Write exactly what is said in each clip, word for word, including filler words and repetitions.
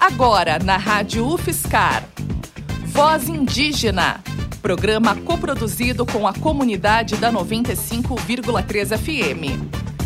Agora na Rádio UFSCar. Voz Indígena. Programa coproduzido com a comunidade da noventa e cinco vírgula três F M.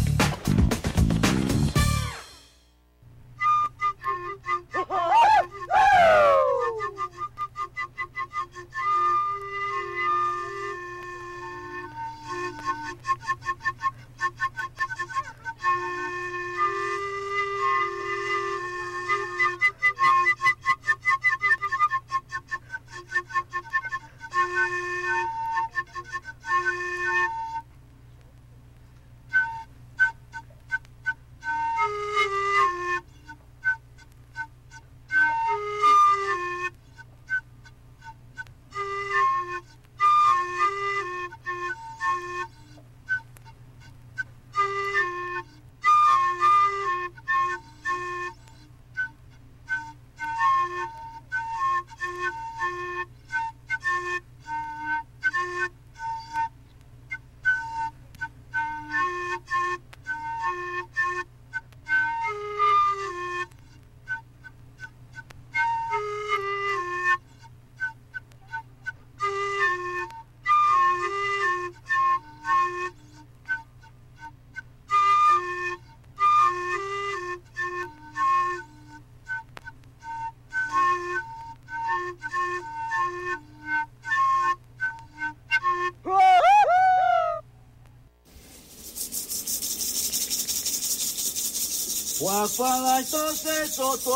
Wakala tose soto,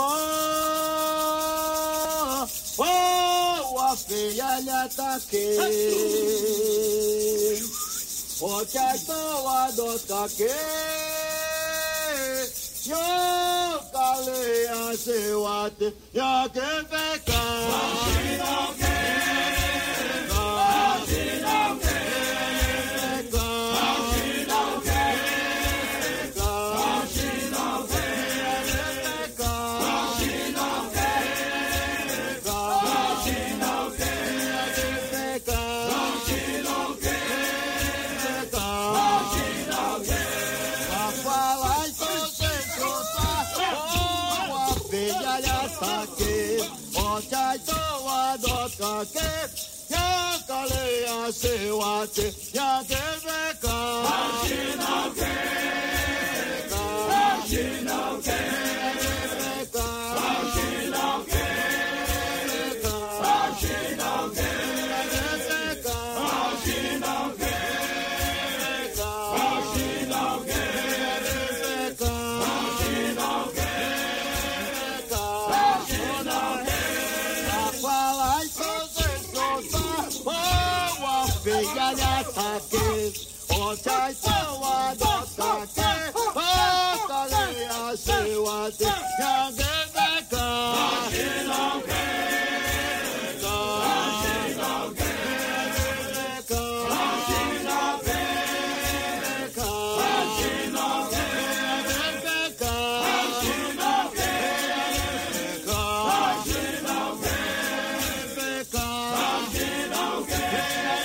oh, wafeya yatake, ochaito wadotake, yo kale asewate, ya kefeka. Ya kale ya se wate ya kefeka. Ashino kefeka. Ashino kefeka. Ashino kefeka. Ashino kefeka. Ashino kefeka. Ashino kefeka. Ashino kefeka. Ashino ya ya take, o chai sawa do take, o kale ya se wate, ya gebeka. Ashino kefeka, ashino kefeka, ashino kefeka, ashino kefeka, ashino kefeka, ashino kefeka, ashino kefeka.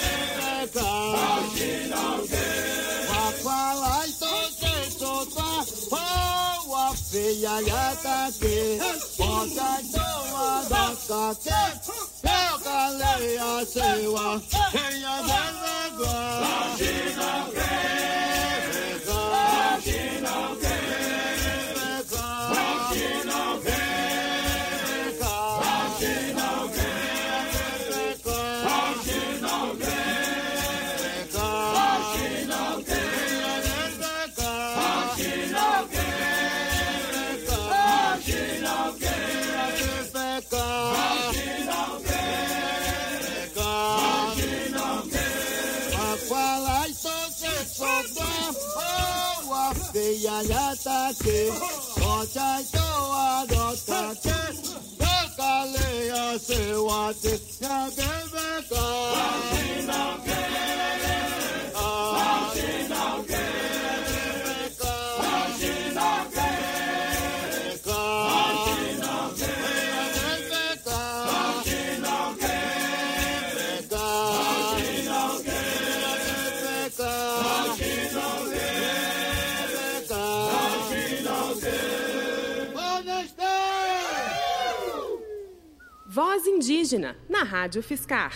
Ya ya take, ocha toa dakake, yo kale ya sewa, ella debe Ashino kefeka, ashino kefeka, ashino kefeka, ashino kefeka, ashino kefeka, ashino kefeka, ashino kefeka. Ya ya take, ocha toa do take, yo kale ya se wate, ya gebeka. Ashino kefeka, ashino kefeka, ashino kefeka, ashino kefeka, ashino kefeka, ashino kefeka, ashino kefeka. Voz Indígena, na Rádio Fiscar.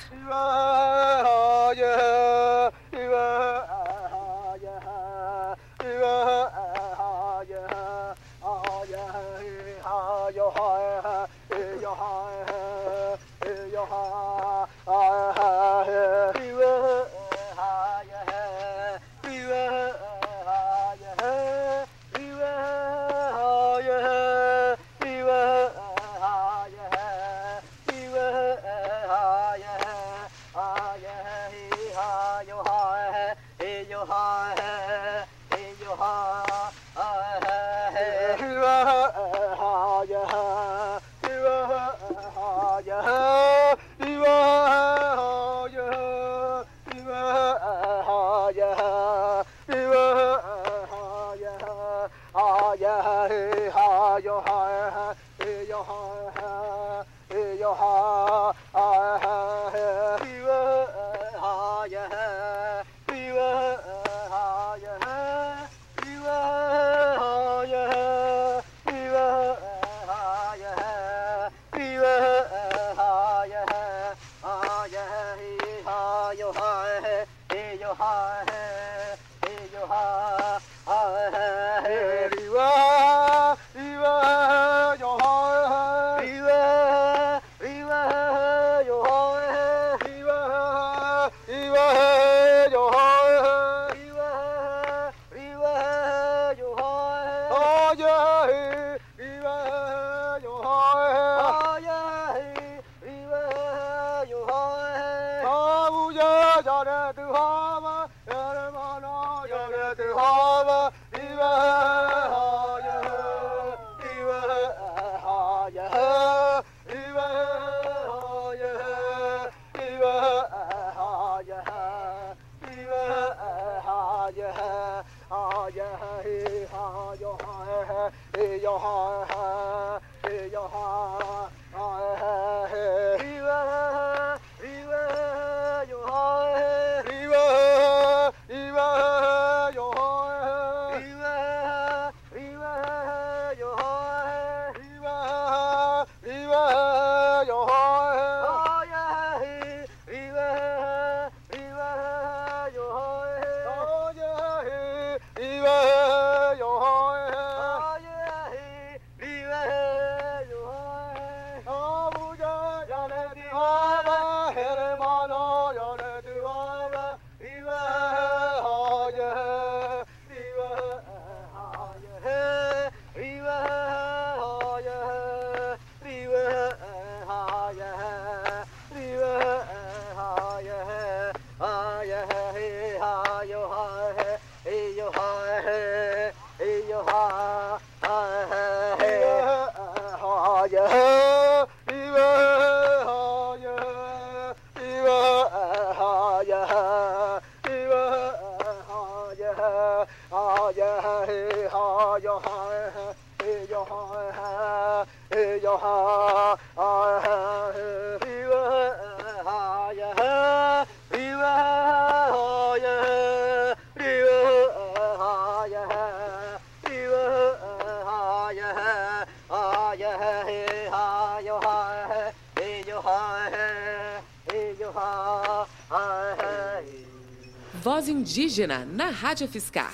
Voz Indígena, na Rádio Fiscar.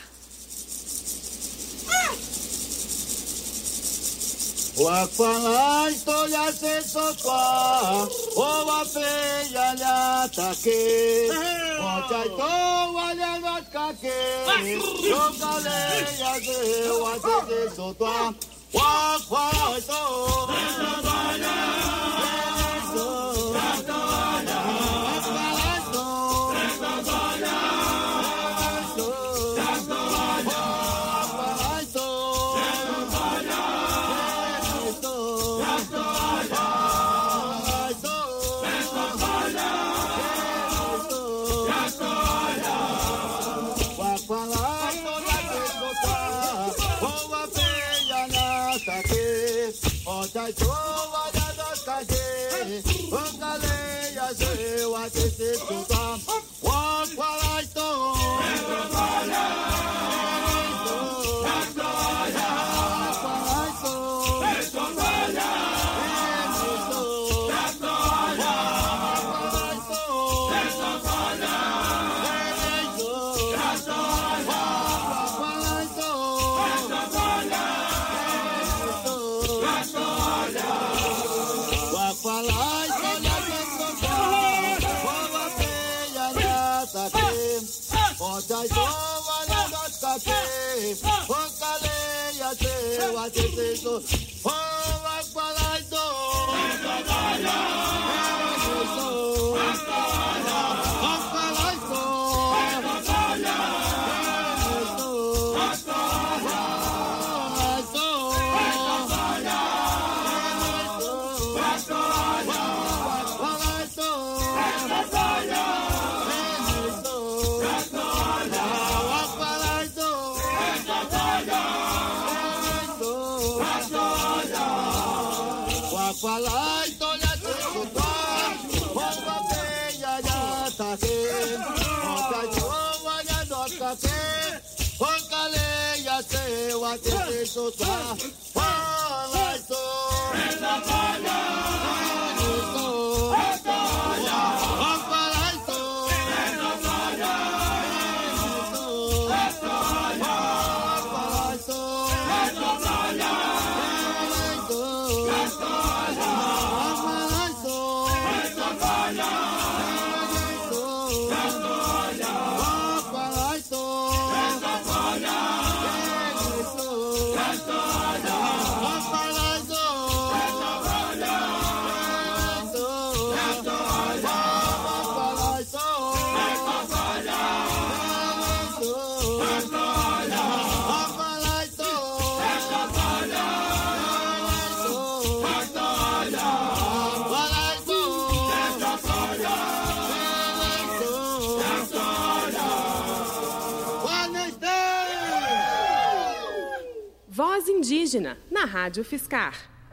Wakwana historia se sotwa, owa pe ya ya take, ochaito wale waskake, yokale ya se wate se sotwa, wakwana sto, wakwana seu atendendo. Oh, Aqualaito. Aqualaito. Eso está, fala eso, esa falla, eso, esa falla, fala eso, esa falla, eso, esa falla, fala eso, esa falla, eso, esa falla, fala eso, esa falla, eso, esa falla, fala eso, esa falla. Voz Indígena, na Rádio Fiscar.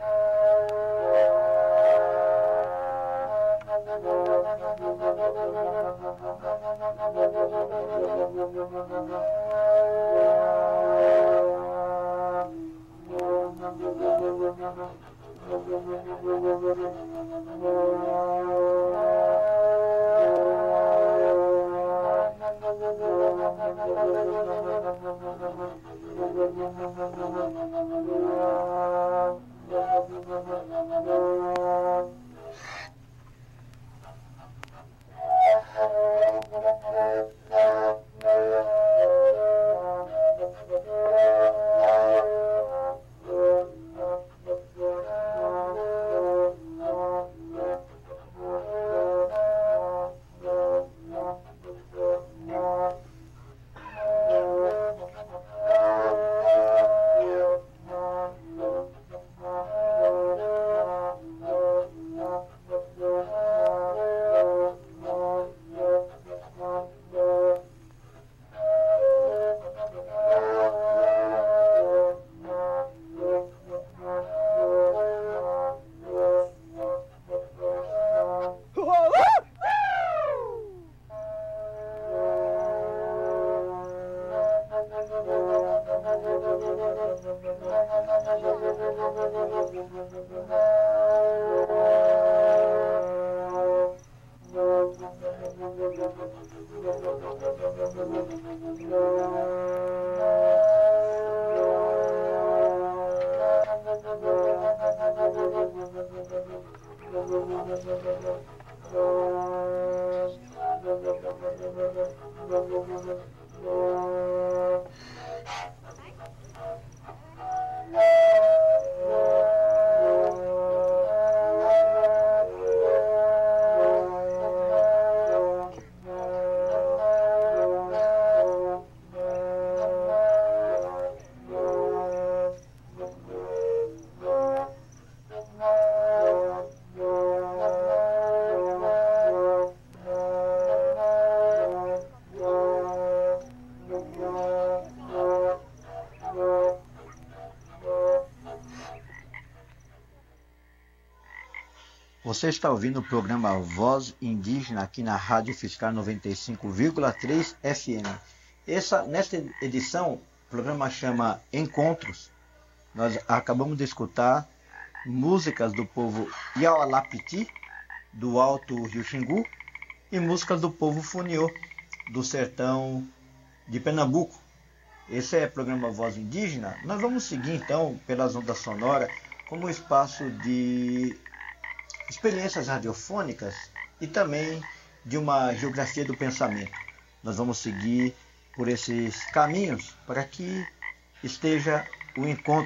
Você está ouvindo o programa Voz Indígena aqui na Rádio Fiscar noventa e cinco vírgula três F M. Essa, nesta edição, o programa chama Encontros. Nós acabamos de escutar músicas do povo Iaualapiti, do Alto Rio Xingu, e músicas do povo Funiô, do sertão de Pernambuco. Esse é o programa Voz Indígena. Nós vamos seguir então pelas ondas sonoras como um espaço de experiências radiofônicas e também de uma geografia do pensamento. Nós vamos seguir por esses caminhos para que esteja o encontro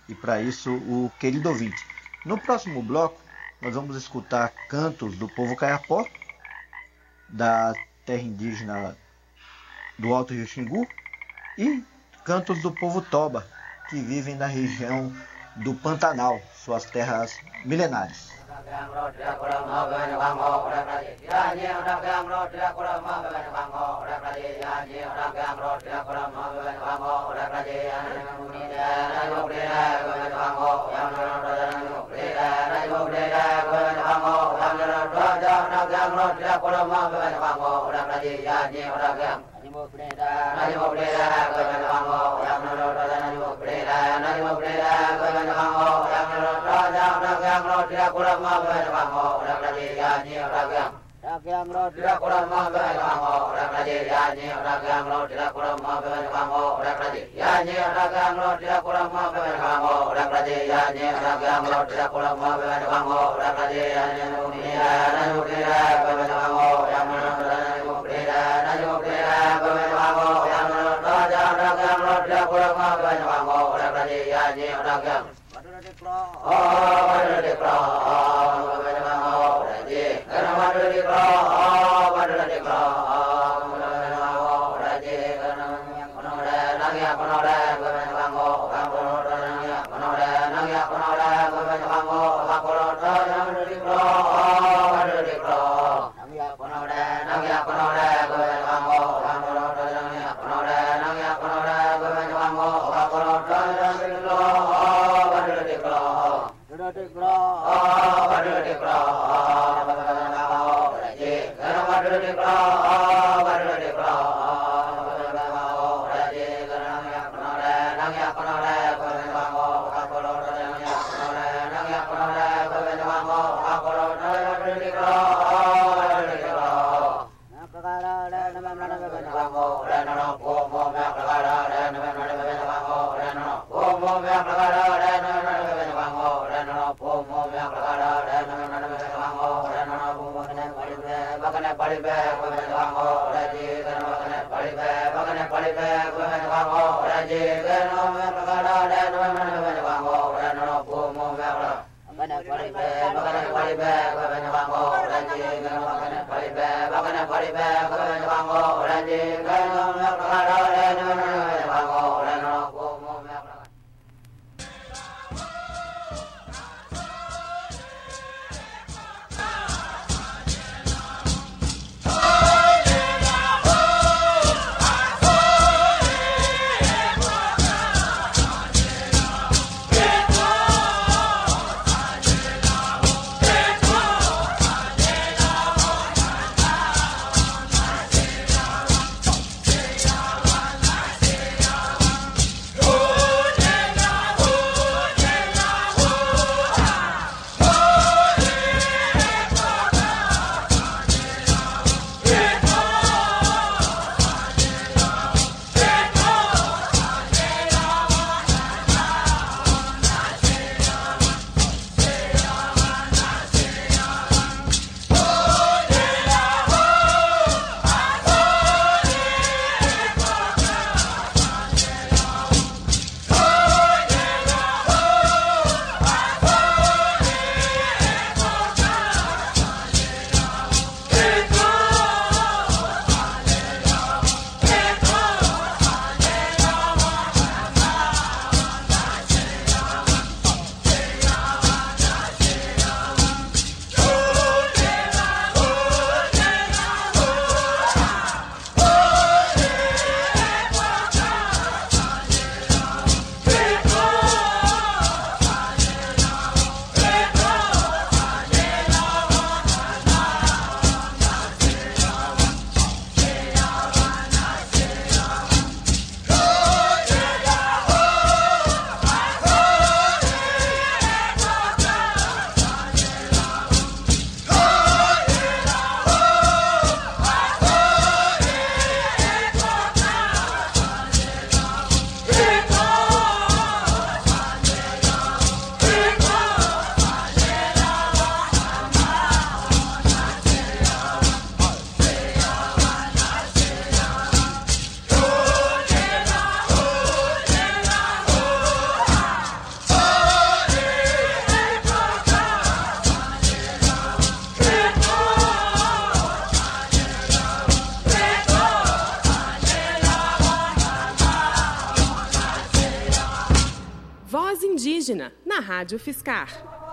e para isso o querido ouvinte. No próximo bloco, nós vamos escutar cantos do povo Caiapó, da terra indígena do Alto Rio Xingu, e cantos do povo Toba, que vivem na região do Pantanal, suas terras milenares. Indígena, na Rádio Fiscar.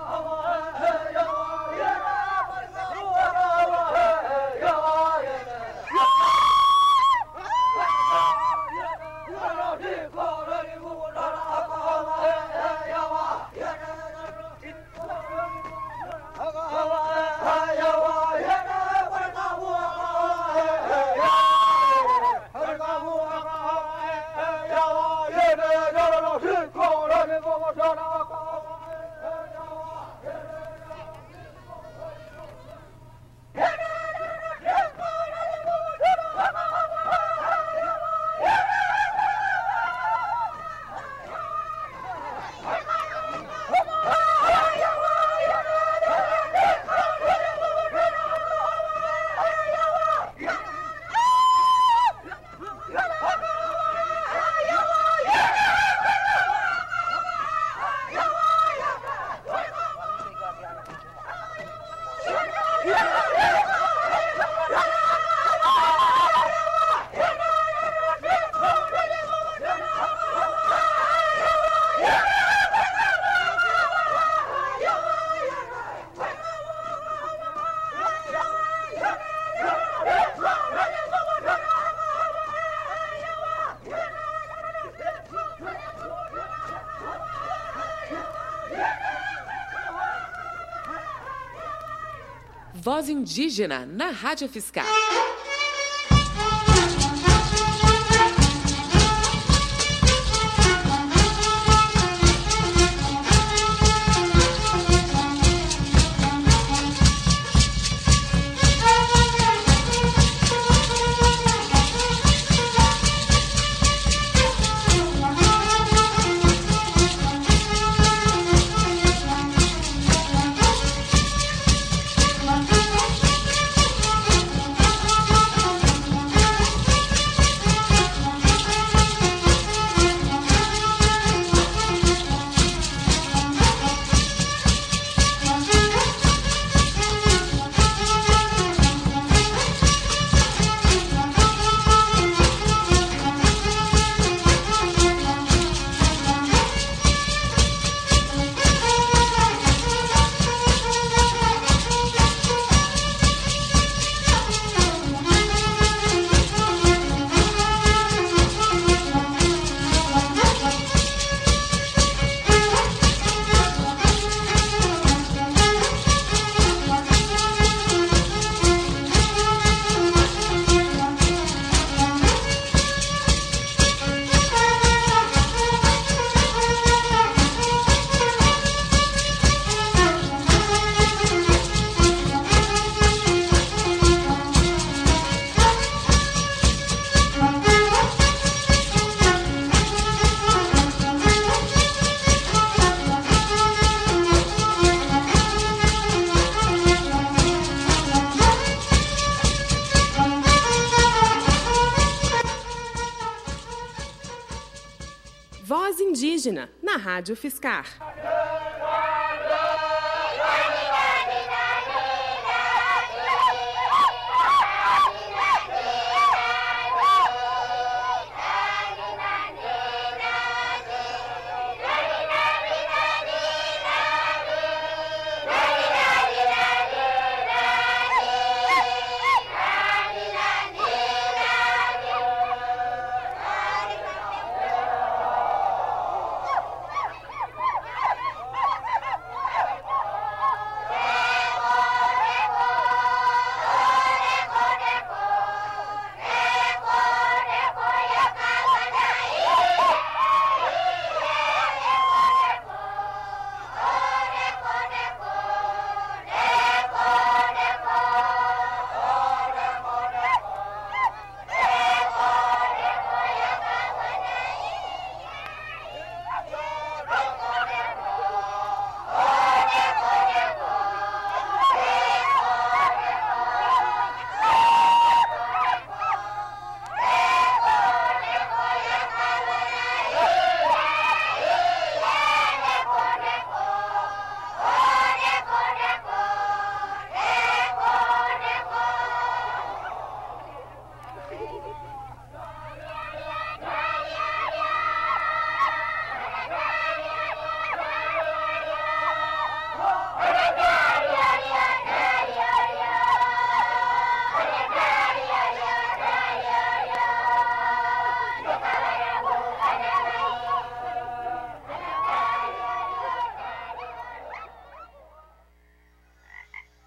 Voz Indígena, na Rádio Fiscar. Voz Indígena, na Rádio Fiscar.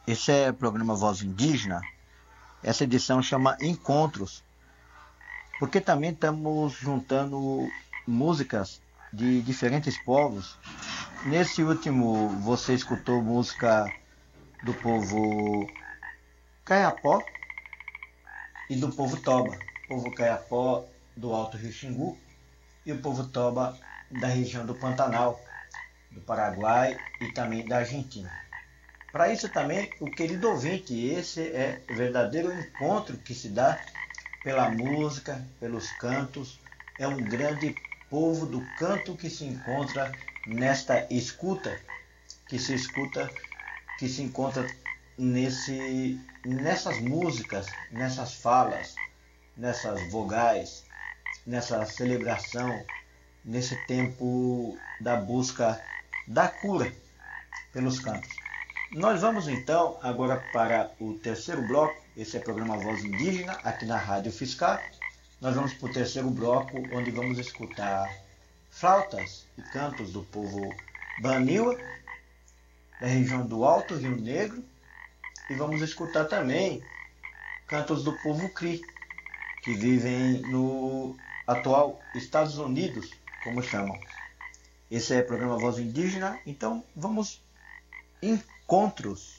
Esse é o programa Voz Indígena. Essa edição chama Encontros, porque também estamos juntando músicas de diferentes povos. Nesse último, você escutou música do povo Kayapó e do povo Toba. O povo Kayapó do Alto Rio Xingu e o povo Toba da região do Pantanal, do Paraguai e também da Argentina. Para isso também, o querido ouvinte, esse é o verdadeiro encontro que se dá pela música, pelos cantos. É um grande povo do canto que se encontra nesta escuta, que se escuta, que se encontra nesse, nessas músicas, nessas falas, nessas vogais, nessa celebração, nesse tempo da busca da cura pelos cantos. Nós vamos então agora para o terceiro bloco. Esse é o programa Voz Indígena, aqui na Rádio Fiscar. Nós vamos para o terceiro bloco, onde vamos escutar flautas e cantos do povo Baniwa, da região do Alto Rio Negro, e vamos escutar também cantos do povo Cri, que vivem no atual Estados Unidos, como chamam. Esse é o programa Voz Indígena, então vamos encontros.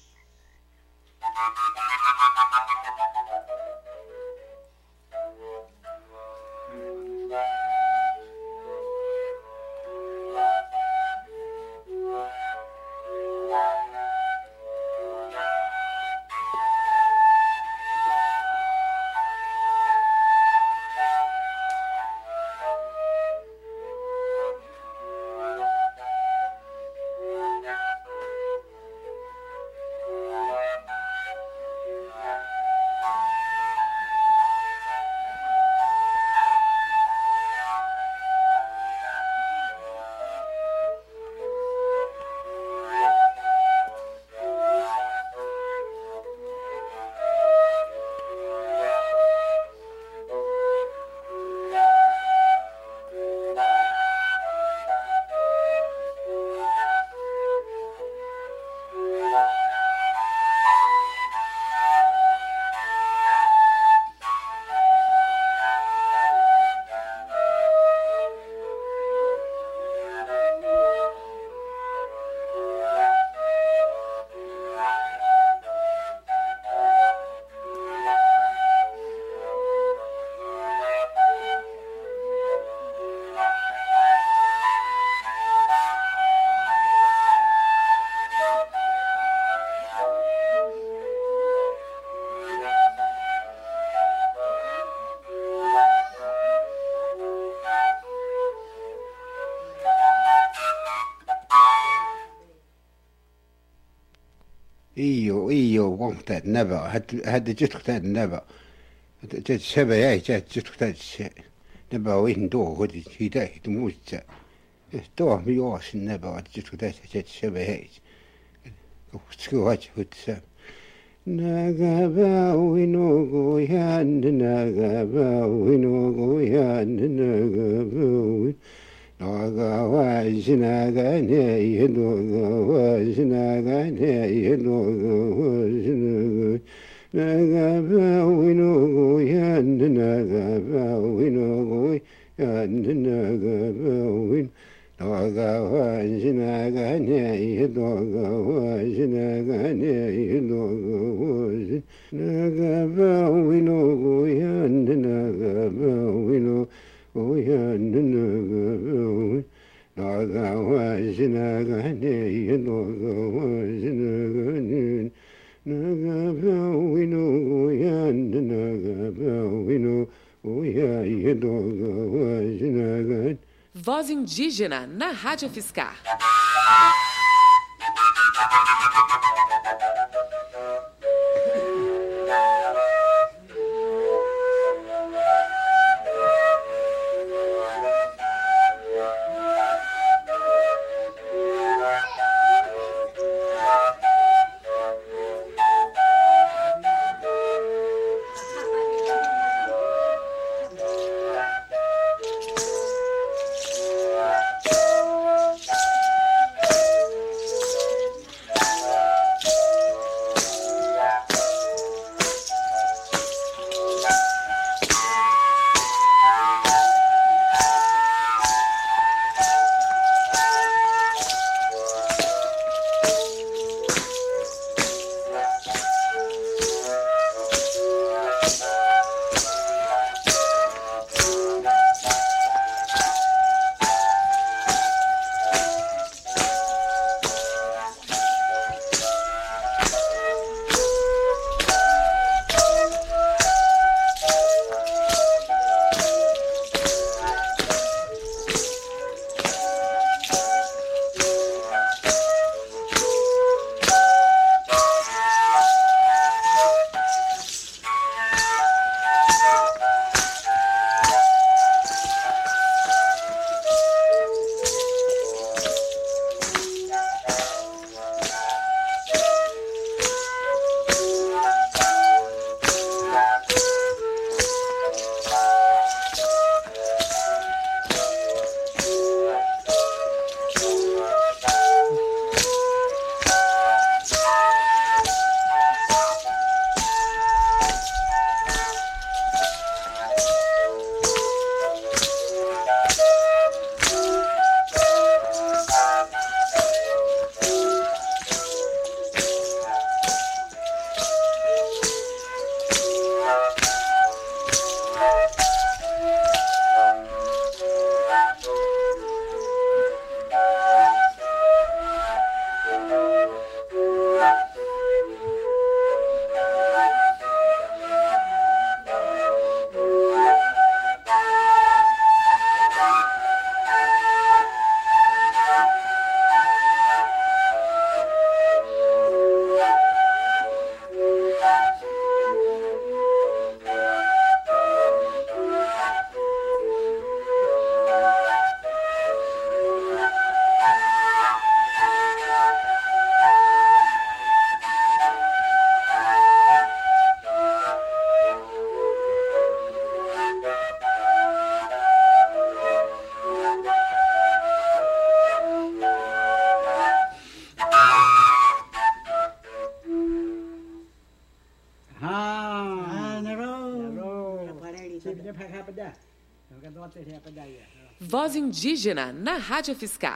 iyo iyo waqta naba had had jitqta naba jat shabaya jat jitqta naba win do hodi hida hidmuja to mi os naba jitqta jat shabaya tsku haj hutsa nagaba winogo yan nagaba winogo yan nagaba Naga Zinaga ne Naga Zinaga ne Naga Naga Winogo Yan Naga Winogo Yan Naga Win Naga Zinaga ne Naga Zinaga ne Naga Winogo Yan Naga Winogo Oh yeah, no no no. Naga was naga ne, naga was naga ne. Naga we know yeah, naga we know. Oh yeah, naga was naga. Voz Indígena na Rádio Fiscar. Voz Indígena na Rádio Fiscar.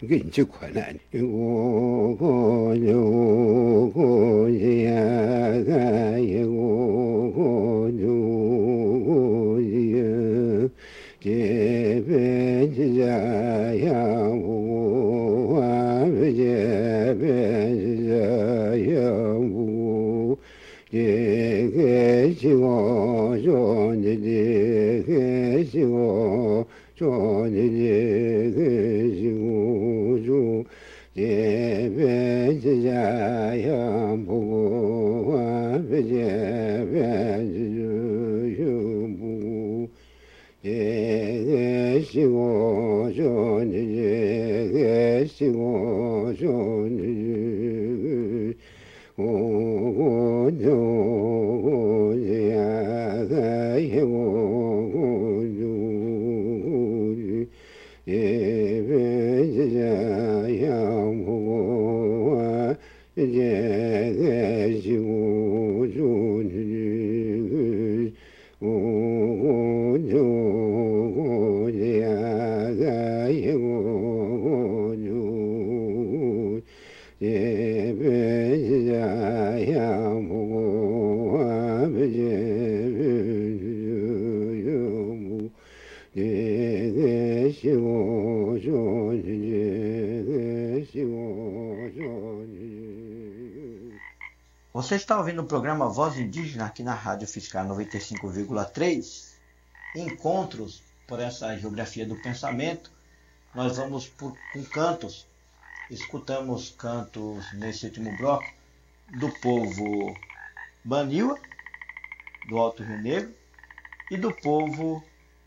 Você está ouvindo o programa Voz Indígena aqui na Rádio Fiscar noventa e cinco vírgula três. Encontros por essa geografia do pensamento. Nós vamos por, com cantos. Escutamos cantos nesse último bloco do povo Baniwa, do Alto Rio Negro, e do povo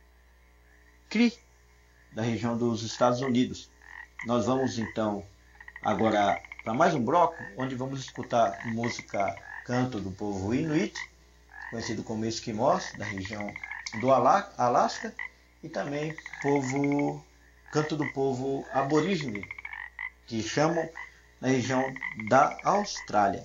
Cri, da região dos Estados Unidos. Nós vamos então agora para mais um bloco, onde vamos escutar música canto do povo Inuit, conhecido como Esquimós, da região do Alasca, e também povo, canto do povo aborígene, que chamam na região da Austrália.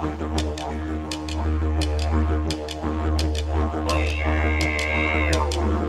Oh,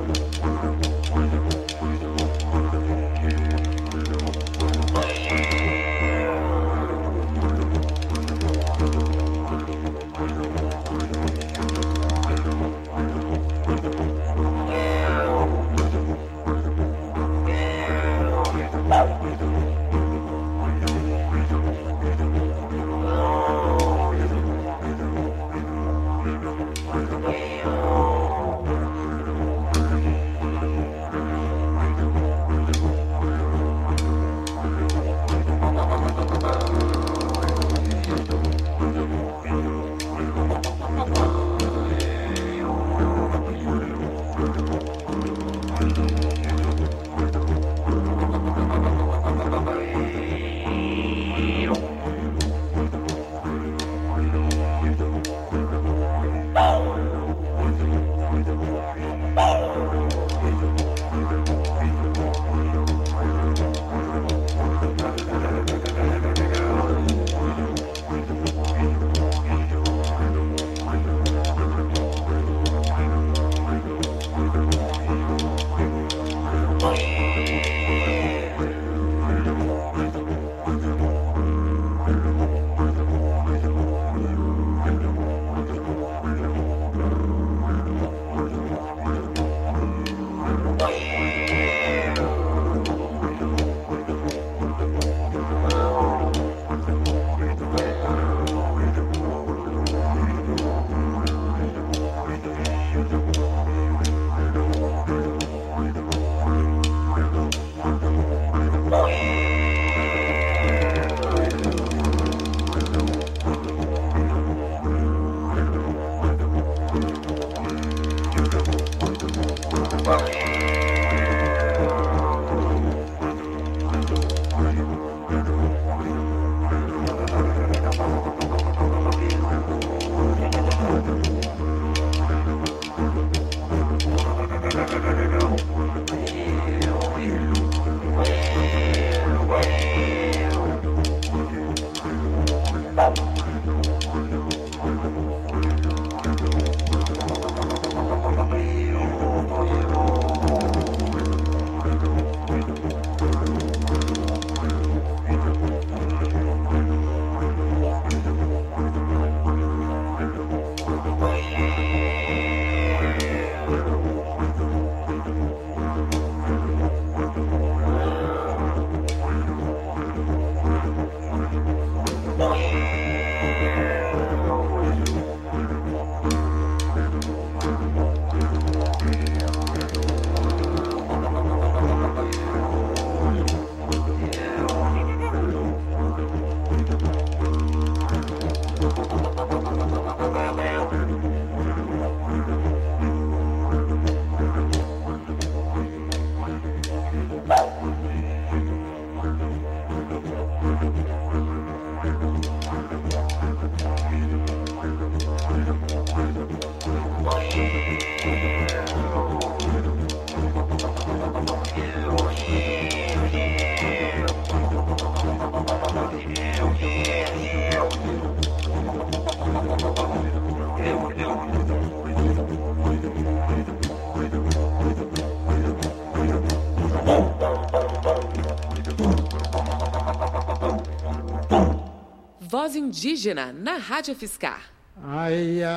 Voz Indígena na Rádio Fiscar. Aya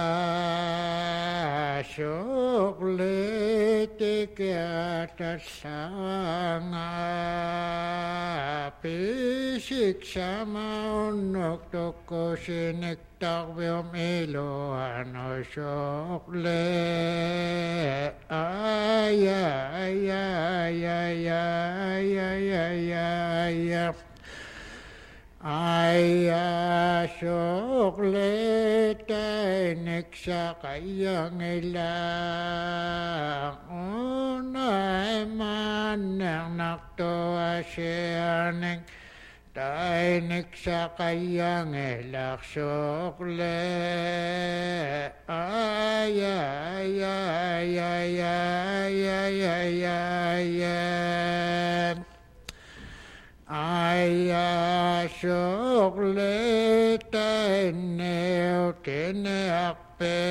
shoglete kyata sanga pisik sama unok toko sinik takbiom ilo ano shogle aya aya aya aya aya aya Aya shoglete neksa kayang ilang unay man nang nakto asyaning tay neksa kayang ilak shogle aya aya aya aya aya aya Aya shoglete neo tene akpe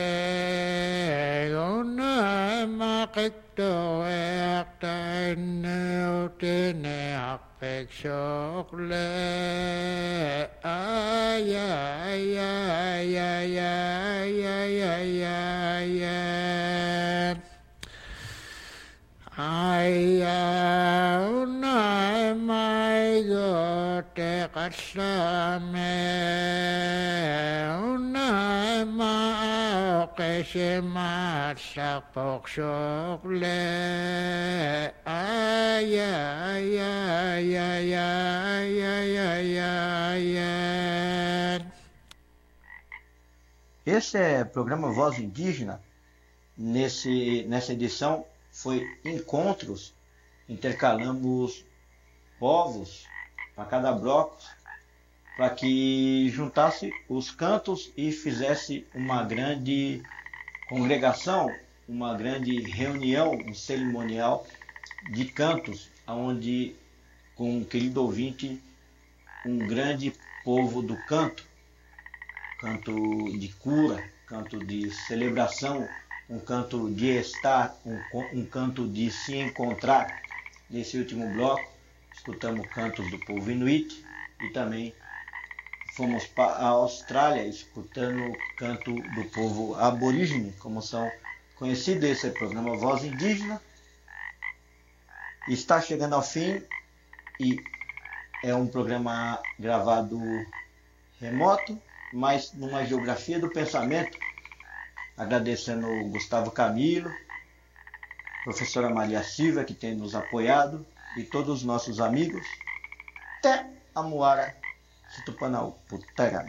Una makikto ekta neo tene akpe shogle Aya aya aya aya aya aya Aya unay may gote kasame unay maoke si matsak poksokle Aya aya aya aya aya aya. Esse é o programa Voz Indígena. Nesse, nessa edição foi encontros, intercalamos povos para cada bloco, para que juntasse os cantos e fizesse uma grande congregação, uma grande reunião, um cerimonial de cantos, onde, com um querido ouvinte, um grande povo do canto, canto de cura, canto de celebração, um canto de estar, um, um canto de se encontrar. Nesse último bloco, escutamos cantos do povo Inuit e também fomos para a Austrália escutando o canto do povo aborígene, como são conhecidos. Esse é o programa Voz Indígena. Está chegando ao fim e é um programa gravado remoto, mas numa geografia do pensamento. Agradecendo o Gustavo Camilo, professora Maria Silva, que tem nos apoiado, e todos os nossos amigos. Até a Moara, Situpanau, Putagame.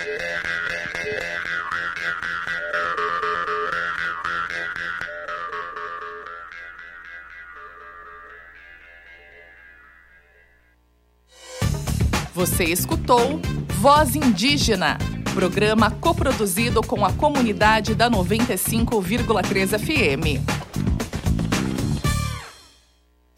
Você escutou Voz Indígena, programa coproduzido com a comunidade da noventa e cinco vírgula três F M.